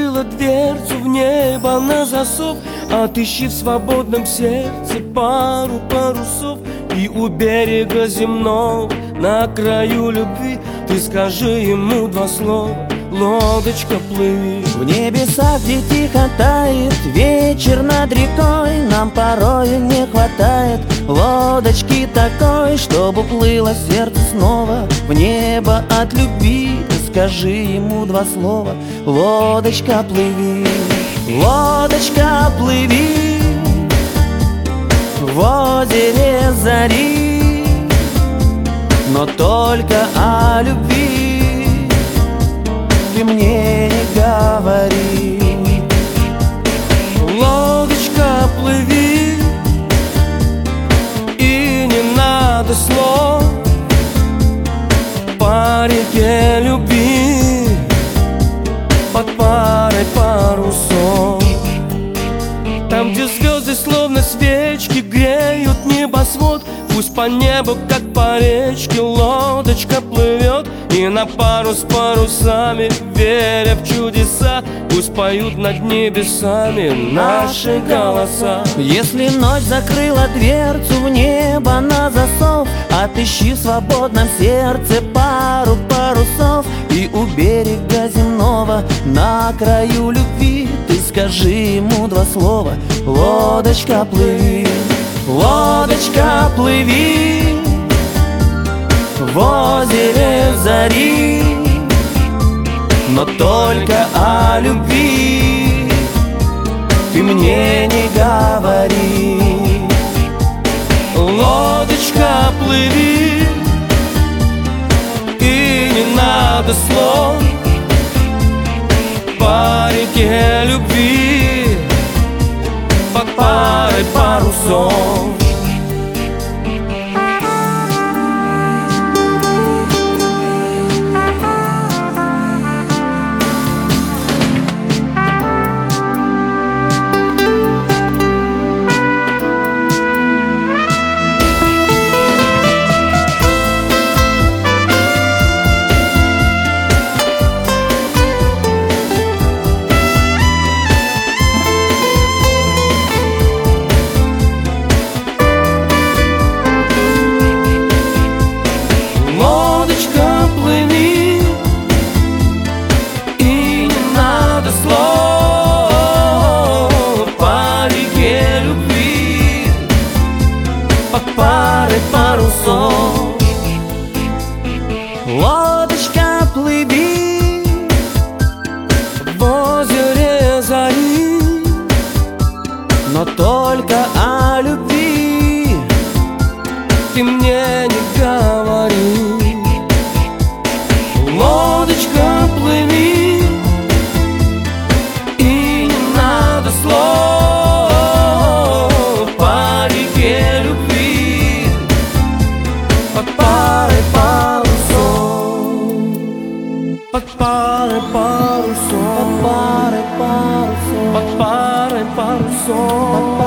закрыла дверцу в небо на засов, отыщи в свободном сердце пару парусов. И у берега земного, на краю любви, ты скажи ему два слова: лодочка, плыви. В небесах, где тихо тает вечер над рекой, нам порою не хватает лодочки такой, чтобы плыло сердце снова в небо от любви. Ты скажи ему два слова: лодочка, плыви. Лодочка, плыви в озере зари, но только о любви ты мне не говори. Лодочка, плыви, и не надо слов по реке любви под парой парусов. Там, где звезды словно свечки греют небосвод, пусть по небу, как по речке, лодочка плывет. И на пару с парусами, веря в чудеса, пусть поют над небесами наши голоса. Если ночь закрыла дверцу в небо на засов, отыщи в свободном сердце пару парусов. И у берега земного, на краю любви, ты скажи ему два слова: лодочка, плыви. Лодочка, плыви в озере зари, но только о любви ты мне не говори. Лодочка, плыви, и не надо слов по реке любви под парой парусов. Лодочка, плыви в озере зари, но только о любви ты мне не говори. Лодочка, плыви, и не надо слов по реке любви под парой парусов. Под парой парусов, под парой парусов, под парой парусов.